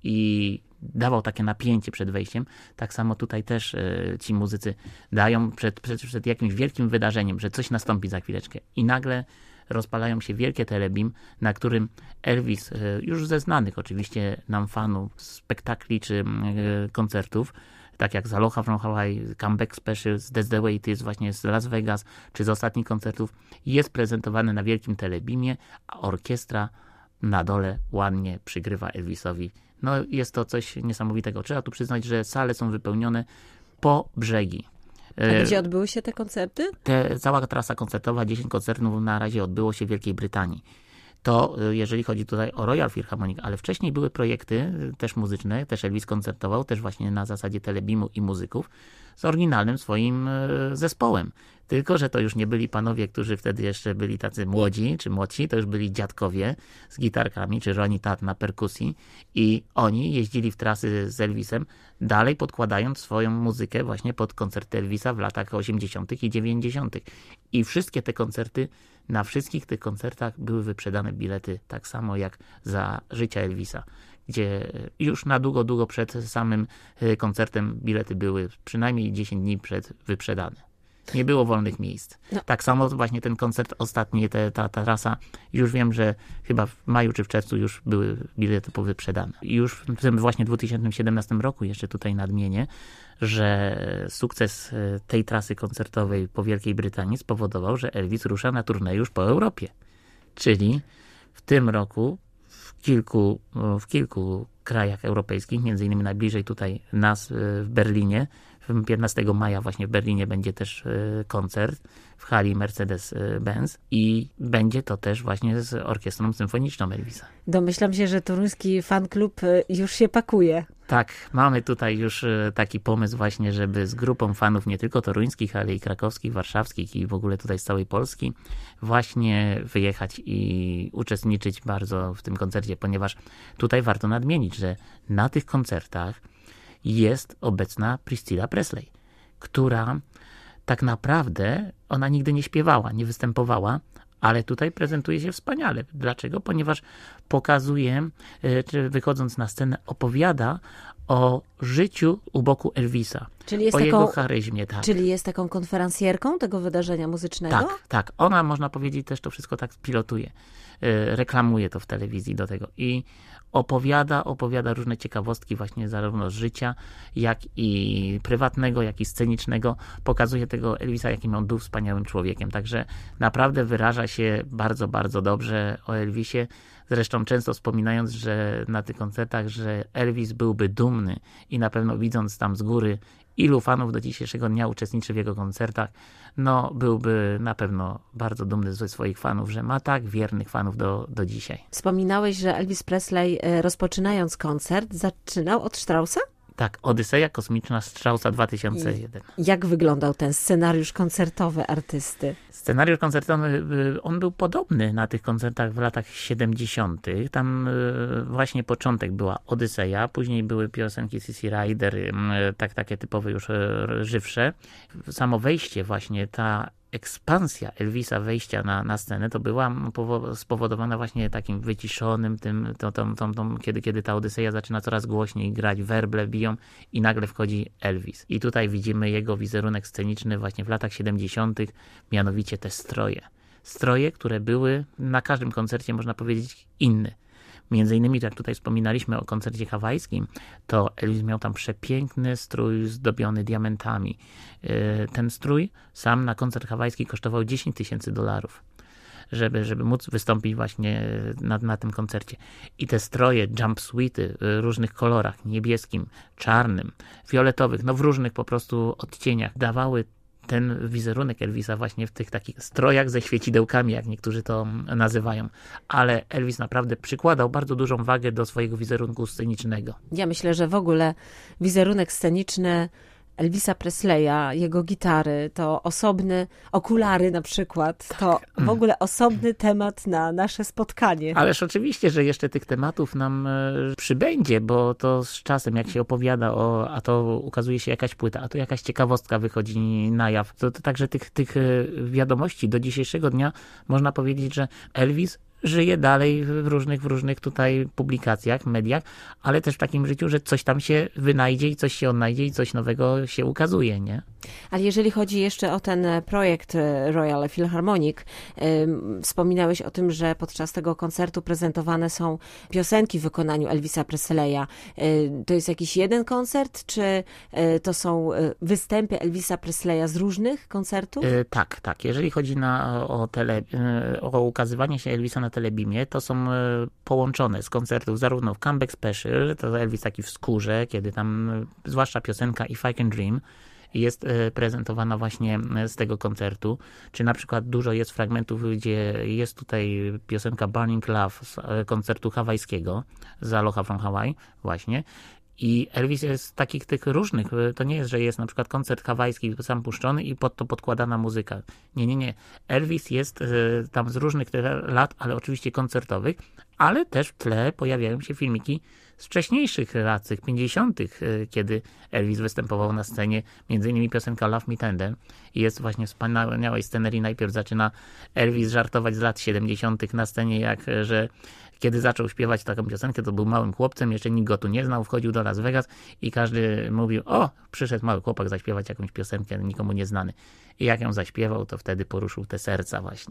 i dawał takie napięcie przed wejściem. Tak samo tutaj też ci muzycy dają przed jakimś wielkim wydarzeniem, że coś nastąpi za chwileczkę. I nagle rozpalają się wielkie telebim, na którym Elvis, już ze znanych oczywiście nam fanów spektakli czy koncertów, tak jak z Aloha from Hawaii, Comeback Special, That's the Way It Is właśnie z Las Vegas, czy z ostatnich koncertów, jest prezentowany na wielkim telebimie, a orkiestra na dole ładnie przygrywa Elvisowi. No jest to coś niesamowitego. Trzeba tu przyznać, że sale są wypełnione po brzegi. A gdzie odbyły się te koncerty? Cała trasa koncertowa, 10 koncertów na razie odbyło się w Wielkiej Brytanii. To jeżeli chodzi tutaj o Royal Philharmonic, ale wcześniej były projekty też muzyczne, też Elvis koncertował, też właśnie na zasadzie telebimu i muzyków z oryginalnym swoim zespołem. Tylko że to już nie byli panowie, którzy wtedy jeszcze byli tacy młodzi czy młodsi, to już byli dziadkowie z gitarkami, czy Ronnie Tutt na perkusji i oni jeździli w trasy z Elvisem, dalej podkładając swoją muzykę właśnie pod koncerty Elvisa w latach 80. i 90. I wszystkie te koncerty, na wszystkich tych koncertach były wyprzedane bilety tak samo jak za życia Elvisa, gdzie już na długo przed samym koncertem bilety były przynajmniej 10 dni przed wyprzedane. Nie było wolnych miejsc. No. Tak samo właśnie ten koncert ostatni, ta trasa, już wiem, że chyba w maju czy w czerwcu już były bilety powyprzedane. I już w tym właśnie 2017 roku jeszcze tutaj nadmienię, że sukces tej trasy koncertowej po Wielkiej Brytanii spowodował, że Elvis rusza na tournée już po Europie. Czyli w tym roku w kilku krajach europejskich, między innymi najbliżej tutaj nas w Berlinie, 15 maja właśnie w Berlinie będzie też koncert w hali Mercedes-Benz i będzie to też właśnie z orkiestrą symfoniczną Elvisa. Domyślam się, że toruński fan klub już się pakuje. Tak, mamy tutaj już taki pomysł właśnie, żeby z grupą fanów nie tylko toruńskich, ale i krakowskich, warszawskich i w ogóle tutaj z całej Polski właśnie wyjechać i uczestniczyć bardzo w tym koncercie, ponieważ tutaj warto nadmienić, że na tych koncertach jest obecna Priscilla Presley, która tak naprawdę, ona nigdy nie śpiewała, nie występowała, ale tutaj prezentuje się wspaniale. Dlaczego? Ponieważ pokazuje, czy wychodząc na scenę, opowiada o życiu u boku Elvisa, czyli jest o jego charyzmie. Tak. Czyli jest taką konferencjerką tego wydarzenia muzycznego? Tak. Ona, można powiedzieć, też to wszystko tak pilotuje. Reklamuje to w telewizji do tego i opowiada różne ciekawostki właśnie zarówno z życia, jak i prywatnego, jak i scenicznego. Pokazuje tego Elvisa, jakim on był wspaniałym człowiekiem. Także naprawdę wyraża się bardzo, bardzo dobrze o Elvisie. Zresztą często wspominając, że na tych koncertach, że Elvis byłby dumny i na pewno widząc tam z góry, ilu fanów do dzisiejszego dnia uczestniczy w jego koncertach, no byłby na pewno bardzo dumny ze swoich fanów, że ma tak wiernych fanów do dzisiaj. Wspominałeś, że Elvis Presley rozpoczynając koncert zaczynał od Straussa? Tak, Odyseja kosmiczna Straussa 2001. Jak wyglądał ten scenariusz koncertowy artysty? Scenariusz koncertowy, on był podobny na tych koncertach w latach 70. Tam właśnie początek była Odyseja, później były piosenki CC Rider, takie typowe już żywsze. Samo wejście właśnie, ta ekspansja Elvisa, wejścia na scenę, to była spowodowana właśnie takim wyciszonym kiedy ta Odyseja zaczyna coraz głośniej grać, werble biją i nagle wchodzi Elvis. I tutaj widzimy jego wizerunek sceniczny właśnie w latach 70., mianowicie te stroje. Stroje, które były na każdym koncercie, można powiedzieć, inne. Między innymi, jak tutaj wspominaliśmy o koncercie hawajskim, to Elvis miał tam przepiękny strój zdobiony diamentami. Ten strój sam na koncert hawajski kosztował $10,000, żeby móc wystąpić właśnie na tym koncercie. I te stroje, jumpsuity w różnych kolorach, niebieskim, czarnym, fioletowych, no w różnych po prostu odcieniach dawały ten wizerunek Elvisa właśnie w tych takich strojach ze świecidełkami, jak niektórzy to nazywają. Ale Elvis naprawdę przykładał bardzo dużą wagę do swojego wizerunku scenicznego. Ja myślę, że w ogóle wizerunek sceniczny Elvisa Presleya, jego gitary, to osobny, okulary na przykład, to w ogóle osobny temat na nasze spotkanie. Ależ oczywiście, że jeszcze tych tematów nam przybędzie, bo to z czasem, jak się opowiada a to ukazuje się jakaś płyta, a to jakaś ciekawostka wychodzi na jaw. To także tych wiadomości do dzisiejszego dnia można powiedzieć, że Elvis żyje dalej w różnych tutaj publikacjach, mediach, ale też w takim życiu, że coś tam się wynajdzie i coś się odnajdzie i coś nowego się ukazuje, nie? Ale jeżeli chodzi jeszcze o ten projekt Royal Philharmonic, wspominałeś o tym, że podczas tego koncertu prezentowane są piosenki w wykonaniu Elvisa Presleya. To jest jakiś jeden koncert, czy to są występy Elvisa Presleya z różnych koncertów? Tak. Jeżeli chodzi o ukazywanie się Elvisa na Telebimie, to są połączone z koncertów zarówno w Comeback Special, to Elvis taki w skórze, kiedy tam zwłaszcza piosenka If I Can Dream jest prezentowana właśnie z tego koncertu, czy na przykład dużo jest fragmentów, gdzie jest tutaj piosenka Burning Love z koncertu hawajskiego, z Aloha from Hawaii właśnie. I Elvis jest z takich tych różnych, to nie jest, że jest na przykład koncert hawajski sam puszczony i pod to podkładana muzyka. Nie. Elvis jest tam z różnych lat, ale oczywiście koncertowych, ale też w tle pojawiają się filmiki z wcześniejszych lat, z 50., kiedy Elvis występował na scenie, między innymi piosenka Love Me Tender. I jest właśnie wspaniałej scenerii. Najpierw zaczyna Elvis żartować z lat 70. na scenie, że kiedy zaczął śpiewać taką piosenkę, to był małym chłopcem, jeszcze nikt go tu nie znał, wchodził do Las Vegas i każdy mówił, przyszedł mały chłopak zaśpiewać jakąś piosenkę, nikomu nieznany. I jak ją zaśpiewał, to wtedy poruszył te serca właśnie.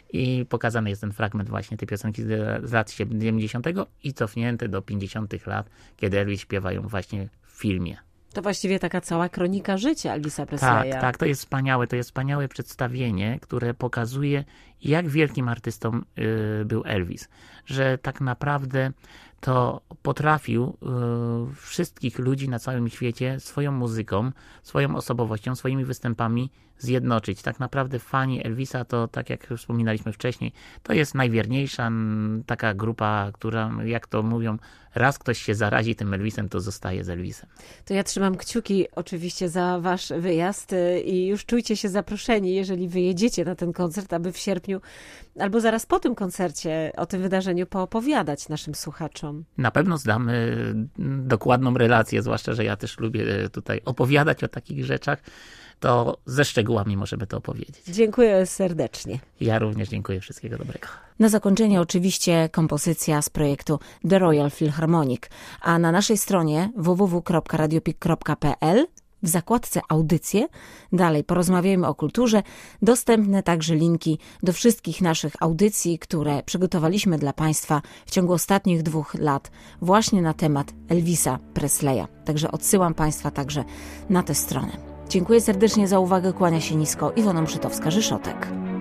I pokazany jest ten fragment właśnie tej piosenki z lat 70. i cofnięty do 50. lat, kiedy Elvis śpiewa ją właśnie w filmie. To właściwie taka cała kronika życia Elvisa Presleya. Tak, to jest wspaniałe przedstawienie, które pokazuje, jak wielkim artystą był Elvis. Że tak naprawdę to potrafił wszystkich ludzi na całym świecie swoją muzyką, swoją osobowością, swoimi występami zjednoczyć. Tak naprawdę fani Elvisa to, tak jak wspominaliśmy wcześniej, to jest najwierniejsza taka grupa, która, jak to mówią, raz ktoś się zarazi tym Elvisem, to zostaje z Elvisem. To ja trzymam kciuki oczywiście za wasz wyjazd i już czujcie się zaproszeni, jeżeli wyjedziecie na ten koncert, aby w sierpniu albo zaraz po tym koncercie o tym wydarzeniu poopowiadać naszym słuchaczom. Na pewno zdamy dokładną relację, zwłaszcza, że ja też lubię tutaj opowiadać o takich rzeczach, to ze szczegółami możemy to opowiedzieć. Dziękuję serdecznie. Ja również dziękuję. Wszystkiego dobrego. Na zakończenie oczywiście kompozycja z projektu The Royal Philharmonic, a na naszej stronie www.radiopik.pl w zakładce audycje, dalej porozmawiajmy o kulturze, dostępne także linki do wszystkich naszych audycji, które przygotowaliśmy dla Państwa w ciągu ostatnich 2 lat właśnie na temat Elvisa Presleya. Także odsyłam Państwa także na tę stronę. Dziękuję serdecznie za uwagę, kłania się nisko Iwona Mszytowska-Rzeszotek.